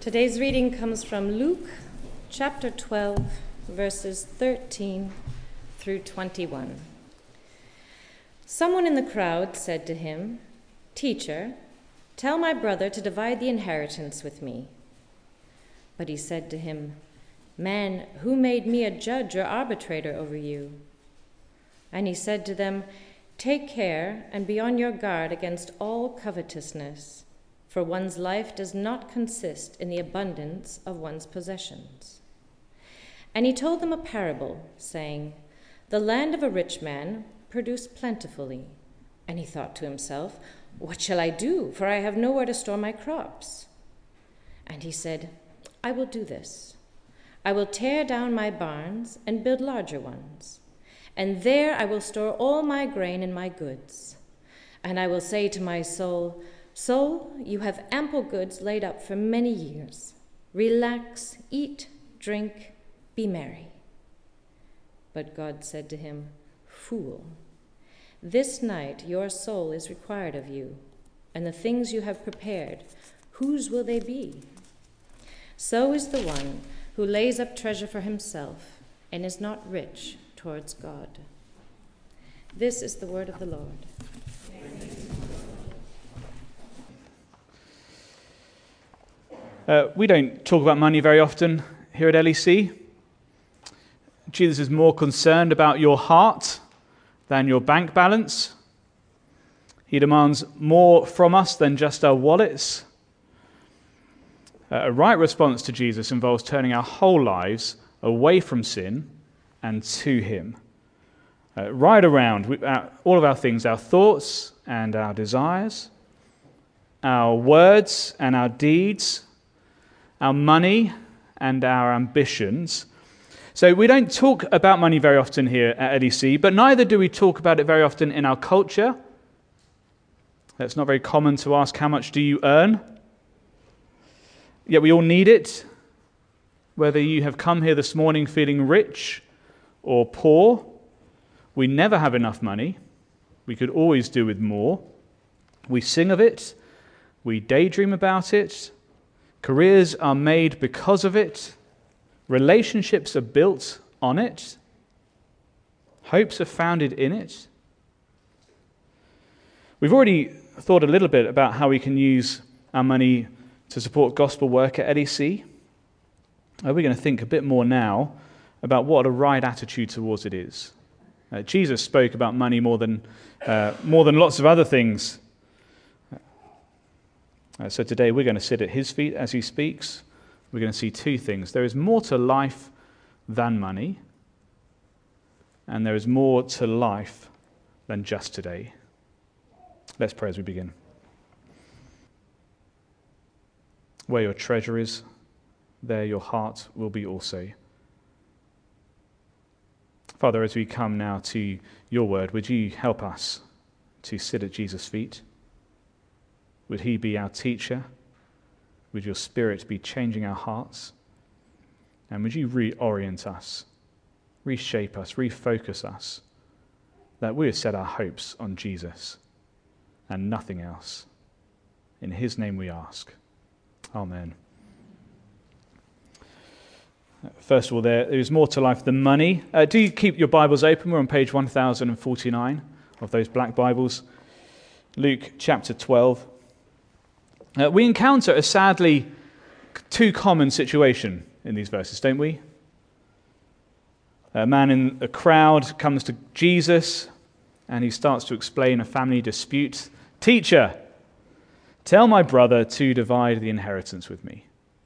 Today's reading comes from Luke chapter 12, verses 13 through 21. Someone in the crowd said to him, "Teacher, tell my brother to divide the inheritance with me." But he said to him, "Man, who made me a judge or arbitrator over you?" And he said to them, "Take care and be on your guard against all covetousness, for one's life does not consist in the abundance of one's possessions." And he told them a parable, saying, "The land of a rich man produced plentifully. And he thought to himself, 'What shall I do? For I have nowhere to store my crops.' And he said, 'I will do this. I will tear down my barns and build larger ones. And there I will store all my grain and my goods. And I will say to my soul, Soul, you have ample goods laid up for many years. Relax, eat, drink, be merry.' But God said to him, 'Fool, this night your soul is required of you, and the things you have prepared, whose will they be? So is the one who lays up treasure for himself and is not rich towards God.'" This is the word of the Lord. We don't talk about money very often here at LEC. Jesus is more concerned about your heart than your bank balance. He demands more from us than just our wallets. A right response to Jesus involves turning our whole lives away from sin and to Him. Right around all of our things, our thoughts and our desires, our words and our deeds, our money and our ambitions. So we don't talk about money very often here at LEC, but neither do we talk about it very often in our culture. It's not very common to ask, how much do you earn? Yet we all need it. Whether you have come here this morning feeling rich or poor, we never have enough money. We could always do with more. We sing of it. We daydream about it. Careers are made because of it. Relationships are built on it. Hopes are founded in it. We've already thought a little bit about how we can use our money to support gospel work at LEC. We're going to think a bit more now about what a right attitude towards it is. Jesus spoke about money more than lots of other things. So today we're going to sit at his feet as he speaks. We're going to see two things. There is more to life than money, and there is more to life than just today. Let's pray as we begin. Where your treasure is, there your heart will be also. Father, as we come now to your word, would you help us to sit at Jesus' feet? Would he be our teacher? Would your Spirit be changing our hearts? And would you reorient us, reshape us, refocus us, that we have set our hopes on Jesus and nothing else. In his name we ask. Amen. First of all, there is more to life than money. Do you keep your Bibles open? We're on page 1049 of those black Bibles. Luke chapter 12. We encounter a sadly too common situation in these verses, don't we? A man in a crowd comes to Jesus and he starts to explain a family dispute. "Teacher, tell my brother to divide the inheritance with me."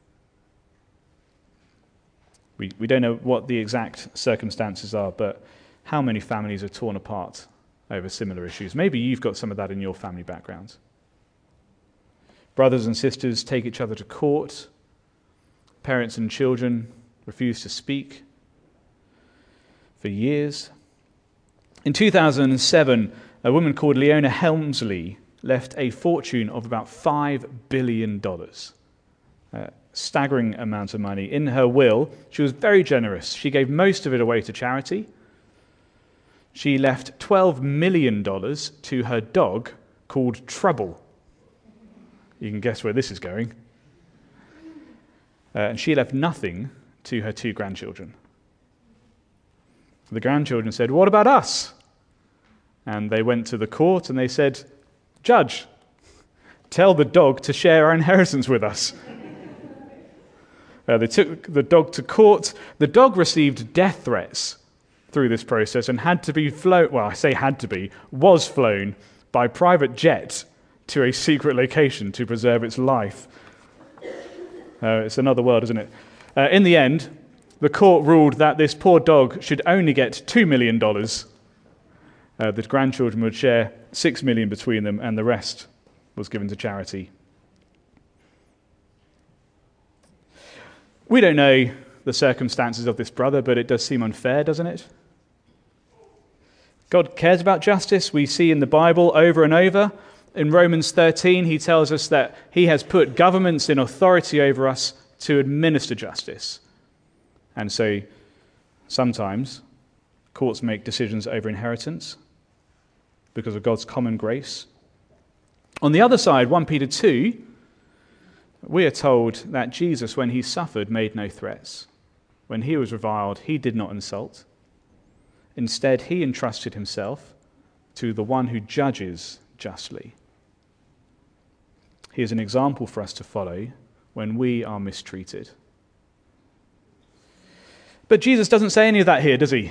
We don't know what the exact circumstances are, but how many families are torn apart over similar issues? Maybe you've got some of that in your family background. Brothers and sisters take each other to court. Parents and children refuse to speak for years. In 2007, a woman called Leona Helmsley left a fortune of about $5 billion. Staggering amount of money. In her will, she was very generous. She gave most of it away to charity. She left $12 million to her dog called Trouble. You can guess where this is going. and she left nothing to her 2 grandchildren. The grandchildren said, "What about us?" And they went to the court and they said, "Judge, tell the dog to share our inheritance with us." They took the dog to court. The dog received death threats through this process and had to be flown, well, I say had to be, was flown by private jet to a secret location to preserve its life. It's another world, isn't it? In the end, the court ruled that this poor dog should only get $2 million. The grandchildren would share $6 million between them, and the rest was given to charity. We don't know the circumstances of this brother, but it does seem unfair, doesn't it? God cares about justice. We see in the Bible over and over. In Romans 13, he tells us that he has put governments in authority over us to administer justice. And so sometimes courts make decisions over inheritance because of God's common grace. On the other side, 1 Peter 2, we are told that Jesus, when he suffered, made no threats. When he was reviled, he did not insult. Instead, he entrusted himself to the one who judges justly. He is an example for us to follow when we are mistreated. But Jesus doesn't say any of that here, does he?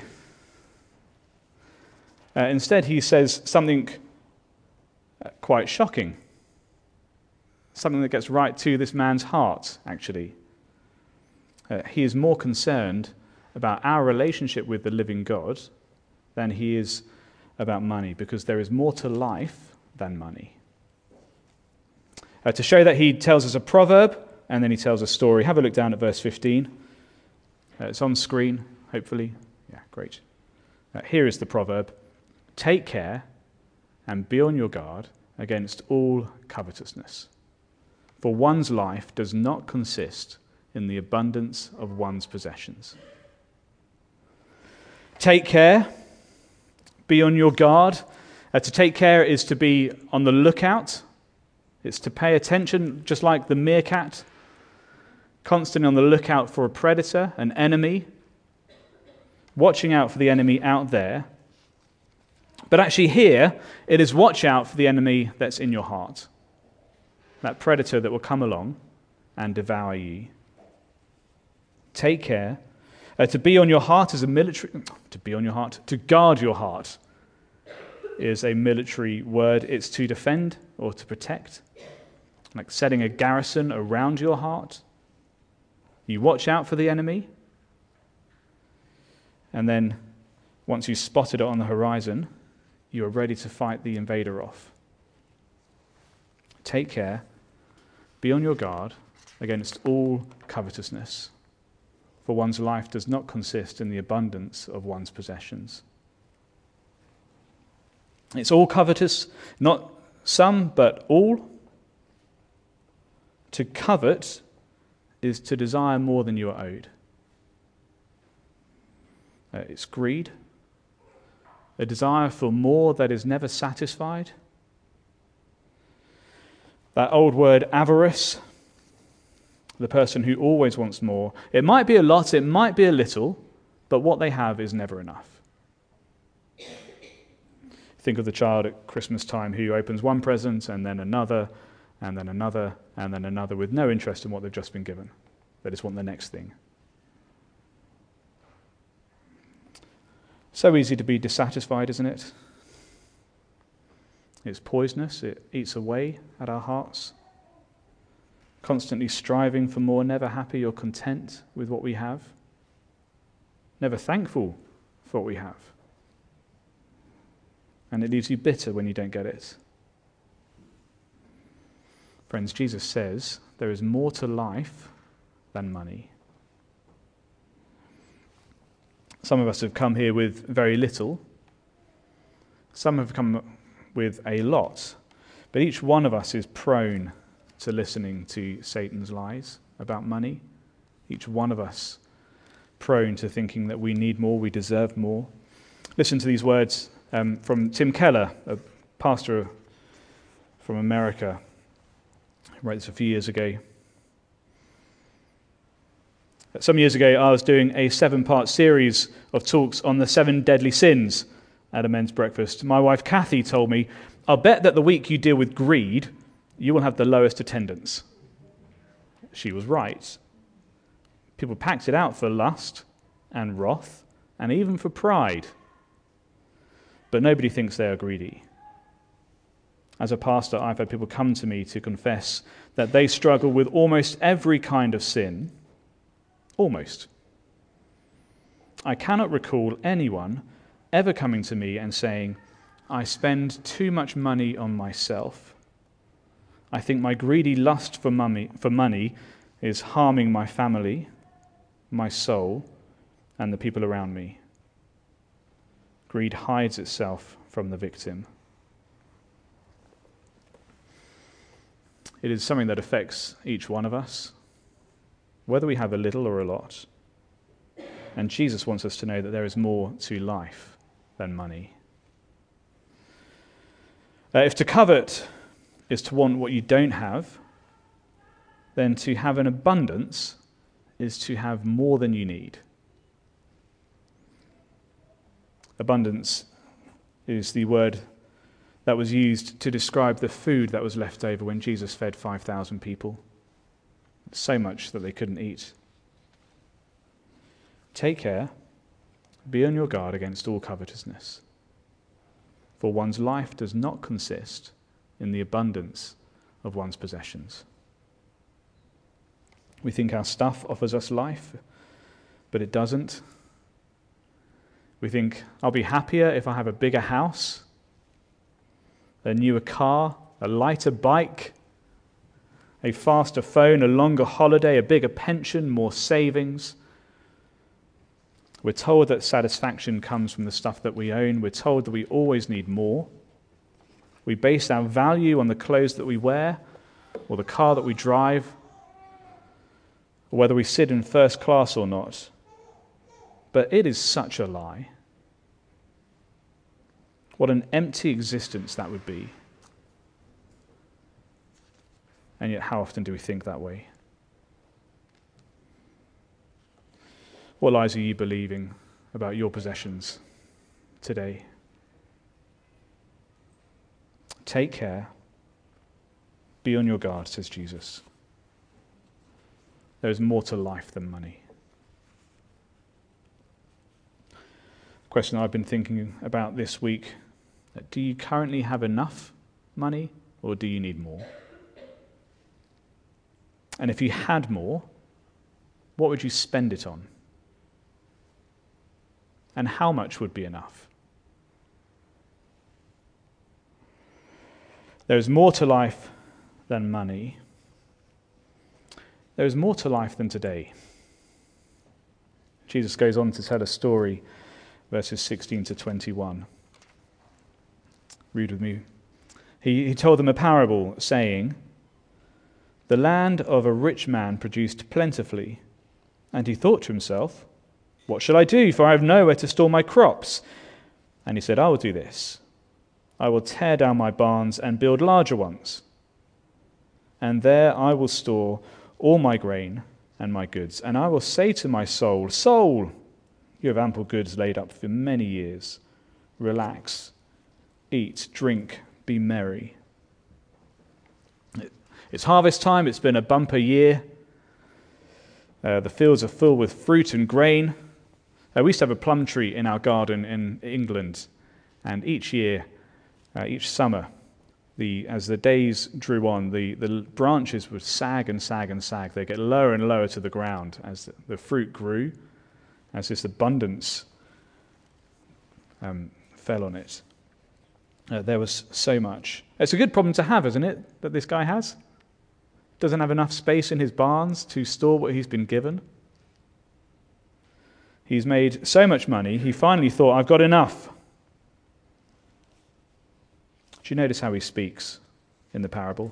Instead, he says something quite shocking. Something that gets right to this man's heart, actually. He is more concerned about our relationship with the living God than he is about money, because there is more to life than money. To show that, he tells us a proverb, and then he tells a story. Have a look down at verse 15. It's on screen, hopefully. Yeah, great. Here is the proverb. Take care and be on your guard against all covetousness. For one's life does not consist in the abundance of one's possessions. Take care. Be on your guard. To take care is to be on the lookout. It's to pay attention, just like the meerkat, constantly on the lookout for a predator, an enemy, watching out for the enemy out there. But actually here, it is watch out for the enemy that's in your heart, that predator that will come along and devour you. Take care. To be on your heart is a military... To guard your heart is a military word. It's to defend or to protect, like setting a garrison around your heart. You watch out for the enemy, and then once you've spotted it on the horizon, you are ready to fight the invader off. Take care, be on your guard against all covetousness, for one's life does not consist in the abundance of one's possessions. It's all covetous, not some, but all. To covet is to desire more than you are owed. It's greed, a desire for more that is never satisfied. That old word avarice, the person who always wants more. It might be a lot, it might be a little, but what they have is never enough. Think of the child at Christmas time who opens one present and then another, and then another, and then another, with no interest in what they've just been given. They just want the next thing. So easy to be dissatisfied, isn't it? It's poisonous. It eats away at our hearts. Constantly striving for more, never happy or content with what we have. Never thankful for what we have. And it leaves you bitter when you don't get it. Friends, Jesus says there is more to life than money. Some of us have come here with very little. Some have come with a lot. But each one of us is prone to listening to Satan's lies about money. Each one of us prone to thinking that we need more, we deserve more. Listen to these words from Tim Keller, a pastor from America. He wrote this a few years ago. Some years ago, I was doing a 7-part series of talks on the 7 deadly sins at a men's breakfast. My wife, Kathy, told me, "I'll bet that the week you deal with greed, you will have the lowest attendance." She was right. People packed it out for lust and wrath and even for pride. But nobody thinks they are greedy. As a pastor, I've had people come to me to confess that they struggle with almost every kind of sin. Almost. I cannot recall anyone ever coming to me and saying, "I spend too much money on myself. I think my greedy lust for money is harming my family, my soul, and the people around me." Greed hides itself from the victim. It is something that affects each one of us, whether we have a little or a lot. And Jesus wants us to know that there is more to life than money. If to covet is to want what you don't have, then to have an abundance is to have more than you need. Abundance is the word that was used to describe the food that was left over when Jesus fed 5,000 people. So much that they couldn't eat. Take care, be on your guard against all covetousness, for one's life does not consist in the abundance of one's possessions. We think our stuff offers us life, but it doesn't. We think, I'll be happier if I have a bigger house, a newer car, a lighter bike, a faster phone, a longer holiday, a bigger pension, more savings. We're told that satisfaction comes from the stuff that we own. We're told that we always need more. We base our value on the clothes that we wear, or the car that we drive, or whether we sit in first class or not. But it is such a lie. What an empty existence that would be. And yet, how often do we think that way? What lies are you believing about your possessions today? Take care. Be on your guard, says Jesus. There is more to life than money. Question I've been thinking about this week: do you currently have enough money, or do you need more? And if you had more, what would you spend it on? And how much would be enough? There is more to life than money. There is more to life than today. Jesus goes on to tell a story, verses 16 to 21. Read with me. He told them a parable, saying, "The land of a rich man produced plentifully, and he thought to himself, 'What shall I do? For I have nowhere to store my crops.' And he said, 'I will do this. I will tear down my barns and build larger ones. And there I will store all my grain and my goods. And I will say to my soul, Soul, you have ample goods laid up for many years. Relax, eat, drink, be merry.'" It's harvest time. It's been a bumper year. The fields are full with fruit and grain. We used to have a plum tree in our garden in England, and each year, each summer, as the days drew on, the branches would sag and sag and sag. They get lower and lower to the ground as the fruit grew, as this abundance fell on it. There was so much. It's a good problem to have, isn't it, that this guy has? Doesn't have enough space in his barns to store what he's been given. He's made so much money, he finally thought, "I've got enough." Do you notice how he speaks in the parable?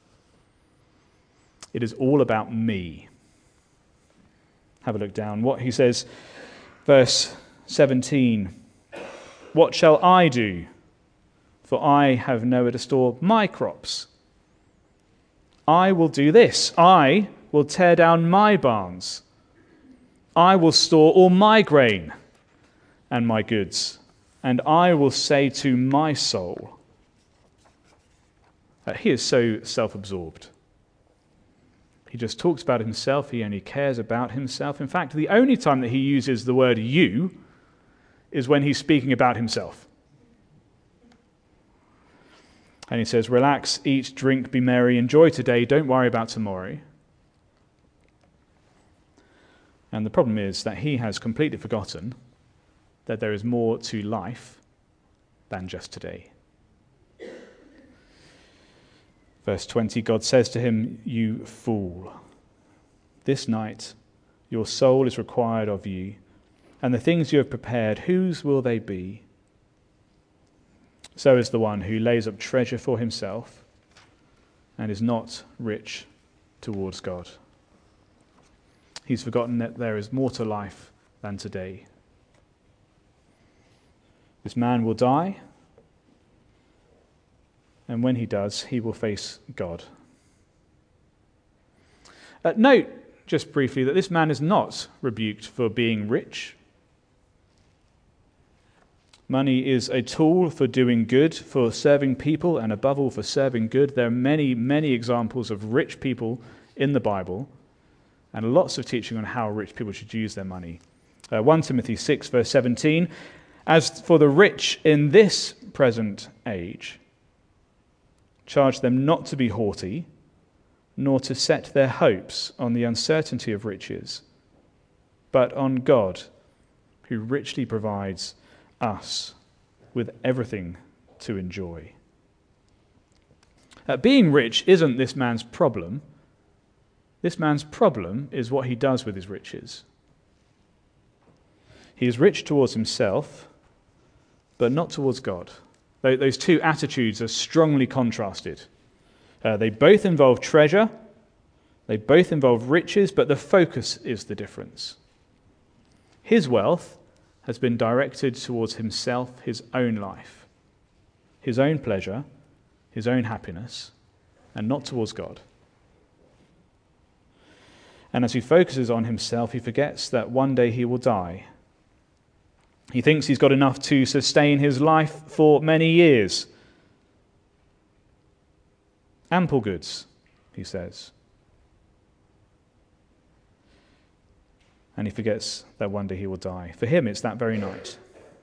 It is all about me. Have a look down. What he says, verse 17, "What shall I do? For I have nowhere to store my crops. I will do this. I will tear down my barns I will store all my grain and my goods, and I will say to my soul," he is so self-absorbed. He just talks about himself. He only cares about himself. In fact, the only time that he uses the word "you" is when he's speaking about himself. And he says, "Relax, eat, drink, be merry, enjoy today, don't worry about tomorrow." And the problem is that he has completely forgotten that there is more to life than just today. Verse 20, God says to him, "You fool, this night your soul is required of you, and the things you have prepared, whose will they be? So is the one who lays up treasure for himself and is not rich towards God." He's forgotten that there is more to life than today. This man will die, and when he does, he will face God. Note, just briefly, that this man is not rebuked for being rich. Money is a tool for doing good, for serving people, and above all, for serving good. There are many, many examples of rich people in the Bible, and lots of teaching on how rich people should use their money. 1 Timothy 6, verse 17, "As for the rich in this present age, charge them not to be haughty, nor to set their hopes on the uncertainty of riches, but on God, who richly provides us with everything to enjoy." Being rich isn't this man's problem. This man's problem is what he does with his riches. He is rich towards himself, but not towards God. Those two attitudes are strongly contrasted. They both involve treasure, they both involve riches, but the focus is the difference. His wealth has been directed towards himself, his own life, his own pleasure, his own happiness, and not towards God. And as he focuses on himself, he forgets that one day he will die. He thinks he's got enough to sustain his life for many years. Ample goods, he says. And he forgets that one day he will die. For him, it's that very night.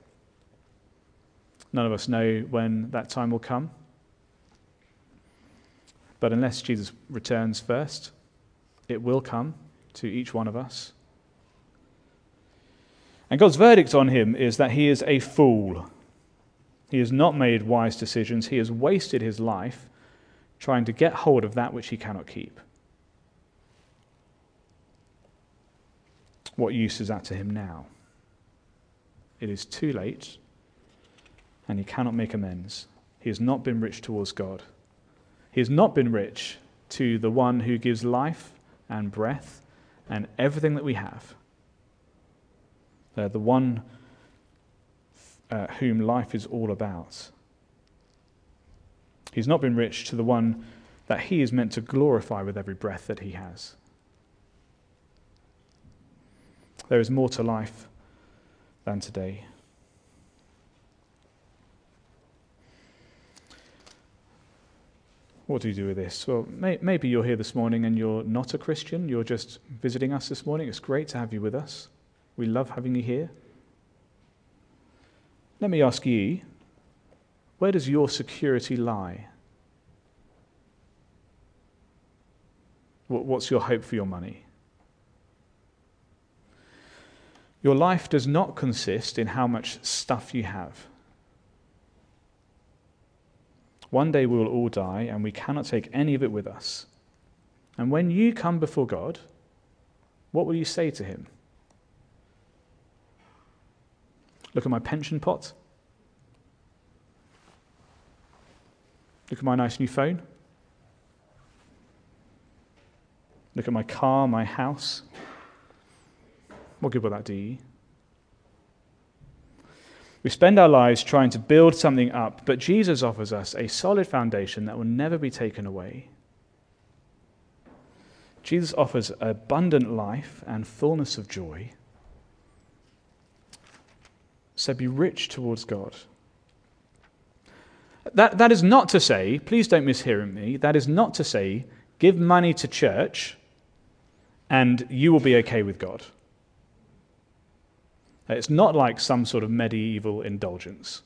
None of us know when that time will come. But unless Jesus returns first, it will come to each one of us. And God's verdict on him is that he is a fool. He has not made wise decisions. He has wasted his life trying to get hold of that which he cannot keep. What use is that to him now? It is too late, and he cannot make amends. He has not been rich towards God. He has not been rich to the one who gives life and breath and everything that we have. The one whom life is all about. He's not been rich to the one that he is meant to glorify with every breath that he has. There is more to life than today. What do you do with this? Well, maybe you're here this morning and you're not a Christian. You're just visiting us this morning. It's great to have you with us. We love having you here. Let me ask you, where does your security lie? What's your hope for your money? Your life does not consist in how much stuff you have. One day we will all die, and we cannot take any of it with us. And when you come before God, what will you say to him? Look at my pension pot. Look at my nice new phone. Look at my car, my house. What good will that do you? We spend our lives trying to build something up, but Jesus offers us a solid foundation that will never be taken away. Jesus offers abundant life and fullness of joy, So be rich towards God. That is not to say, please don't mishear me, that is not to say give money to church and you will be okay with God. It's not like some sort of medieval indulgence.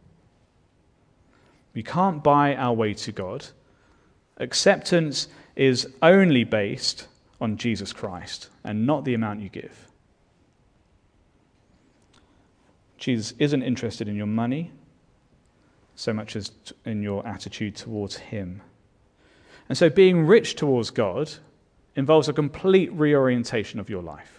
We can't buy our way to God. Acceptance is only based on Jesus Christ and not the amount you give. Jesus isn't interested in your money so much as in your attitude towards him. And so being rich towards God involves a complete reorientation of your life.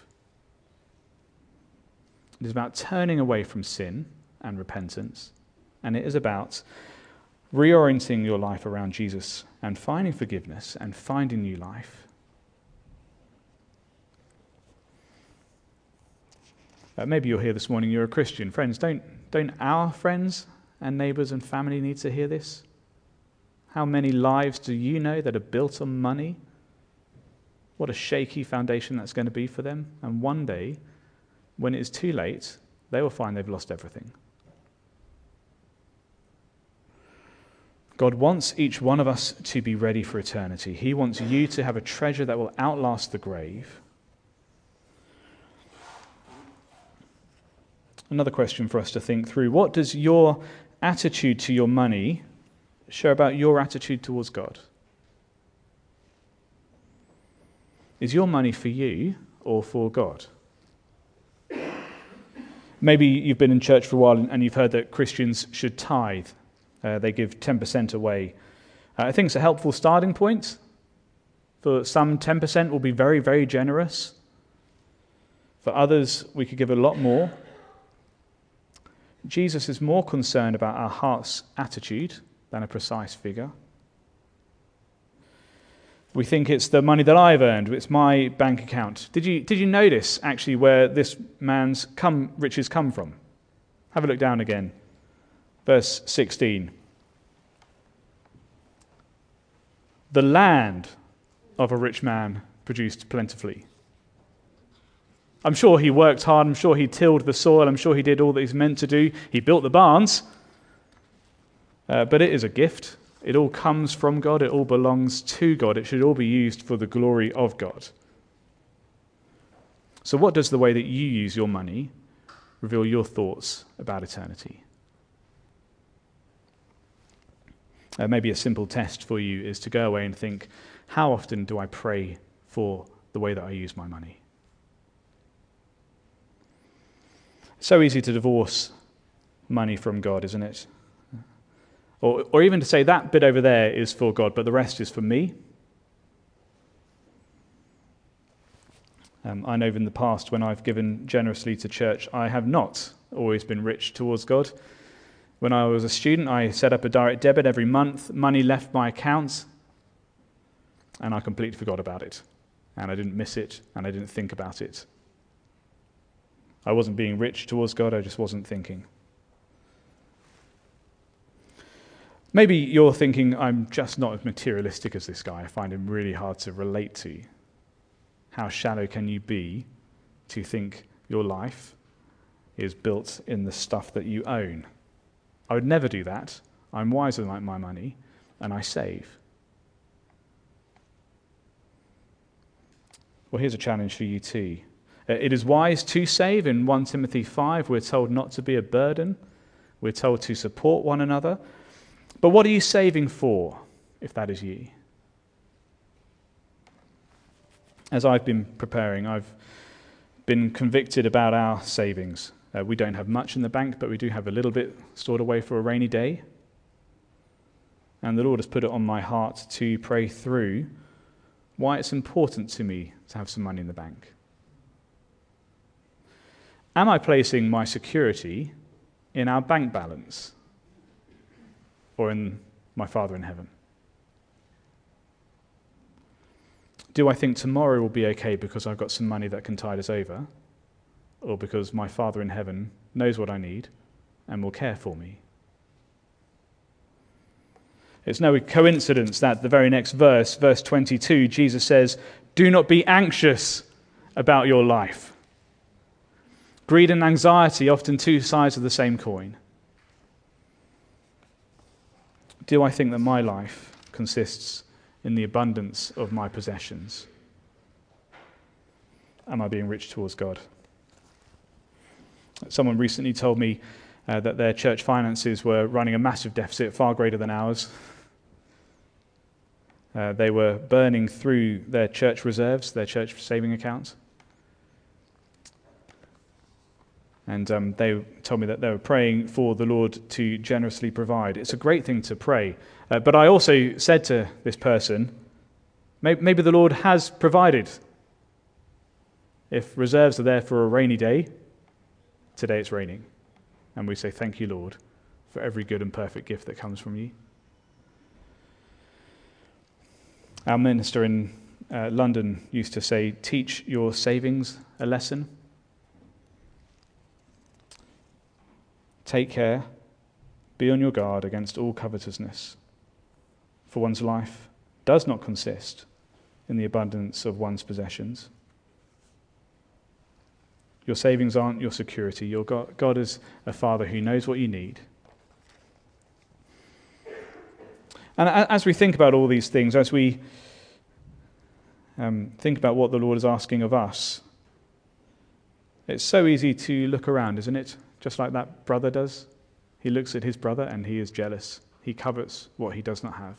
It is about turning away from sin and repentance, and it is about reorienting your life around Jesus and finding forgiveness and finding new life. Maybe you're here this morning, you're a Christian. Friends, don't our friends and neighbours and family need to hear this? How many lives do you know that are built on money? What a shaky foundation that's going to be for them. And one day, when it is too late, they will find they've lost everything. God wants each one of us to be ready for eternity. He wants you to have a treasure that will outlast the grave. Another question for us to think through. What does your attitude to your money show about your attitude towards God? Is your money for you or for God? Maybe you've been in church for a while and you've heard that Christians should tithe. They give 10% away. I think it's a helpful starting point. For some, 10% will be very, very generous. For others, we could give a lot more. Jesus is more concerned about our heart's attitude than a precise figure. We think it's the money that I've earned, it's my bank account. Did you notice actually where this man's riches come from? Have a look down again. Verse 16. The land of a rich man produced plentifully. I'm sure he worked hard, I'm sure he tilled the soil, I'm sure he did all that he's meant to do. He built the barns. But it is a gift. It all comes from God. It all belongs to God. It should all be used for the glory of God. So what does the way that you use your money reveal your thoughts about eternity? Maybe a simple test for you is to go away and think, how often do I pray for the way that I use my money? So easy to divorce money from God, isn't it? Or even to say that bit over there is for God, but the rest is for me. I know in the past when I've given generously to church, I have not always been rich towards God. When I was a student, I set up a direct debit every month. Money left my account, and I completely forgot about it. And I didn't miss it, and I didn't think about it. I wasn't being rich towards God, I just wasn't thinking. Maybe you're thinking, I'm just not as materialistic as this guy. I find him really hard to relate to. How shallow can you be to think your life is built in the stuff that you own? I would never do that. I'm wiser than my money, and I save. Well, here's a challenge for you too. It is wise to save. In 1 Timothy 5, we're told not to be a burden. We're told to support one another. But what are you saving for, if that is you? As I've been preparing, I've been convicted about our savings. We don't have much in the bank, but we do have a little bit stored away for a rainy day. And the Lord has put it on my heart to pray through why it's important to me to have some money in the bank. Am I placing my security in our bank balance or in my Father in heaven? Do I think tomorrow will be okay because I've got some money that can tide us over, or because my Father in heaven knows what I need and will care for me? It's no coincidence that the very next verse, verse 22, Jesus says, "Do not be anxious about your life." Greed and anxiety, often two sides of the same coin. Do I think that my life consists in the abundance of my possessions? Am I being rich towards God? Someone recently told me that their church finances were running a massive deficit, far greater than ours. They were burning through their church reserves, their church saving accounts. And they told me that they were praying for the Lord to generously provide. It's a great thing to pray. But I also said to this person, maybe the Lord has provided. If reserves are there for a rainy day, today it's raining. And we say, thank you, Lord, for every good and perfect gift that comes from you. Our minister in London used to say, teach your savings a lesson. Take care, be on your guard against all covetousness, for one's life does not consist in the abundance of one's possessions. Your savings aren't your security. Your God is a Father who knows what you need. And as we think about all these things, as we think about what the Lord is asking of us, it's so easy to look around, isn't it? Just like that brother does. He looks at his brother and he is jealous. He covets what he does not have.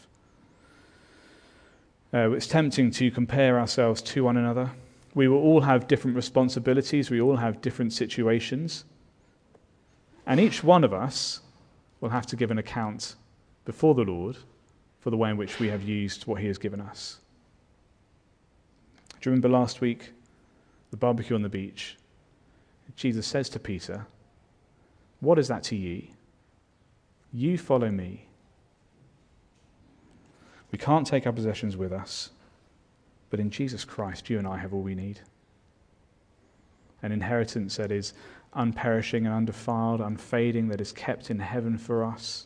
It's tempting to compare ourselves to one another. We will all have different responsibilities. We all have different situations. And each one of us will have to give an account before the Lord for the way in which we have used what he has given us. Do you remember last week, the barbecue on the beach? Jesus says to Peter, what is that to you? You follow me. We can't take our possessions with us, but in Jesus Christ, you and I have all we need. An inheritance that is unperishing and undefiled, unfading, that is kept in heaven for us.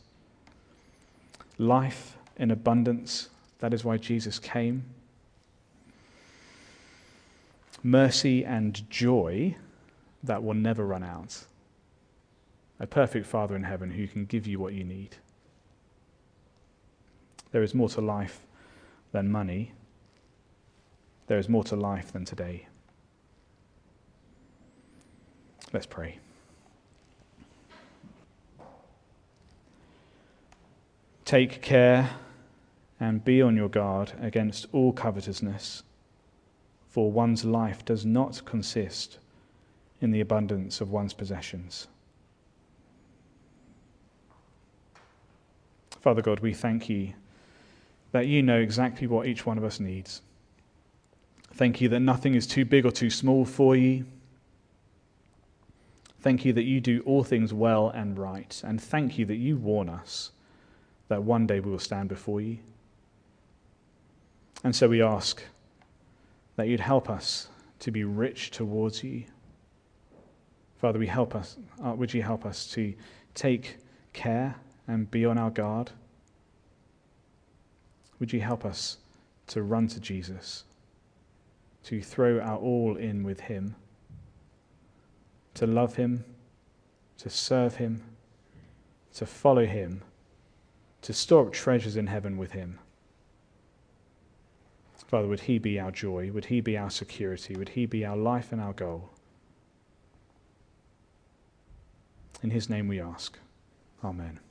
Life in abundance, that is why Jesus came. Mercy and joy that will never run out. A perfect Father in heaven who can give you what you need. There is more to life than money. There is more to life than today. Let's pray. Take care and be on your guard against all covetousness, for one's life does not consist in the abundance of one's possessions. Father God, we thank you that you know exactly what each one of us needs. Thank you that nothing is too big or too small for you. Thank you that you do all things well and right. And thank you that you warn us that one day we will stand before you. And so we ask that you'd help us to be rich towards you. Father, would you help us to take care and be on our guard? Would you help us to run to Jesus, to throw our all in with him, to love him, to serve him, to follow him, to store up treasures in heaven with him. Father, would he be our joy? Would he be our security? Would he be our life and our goal? In his name we ask. Amen.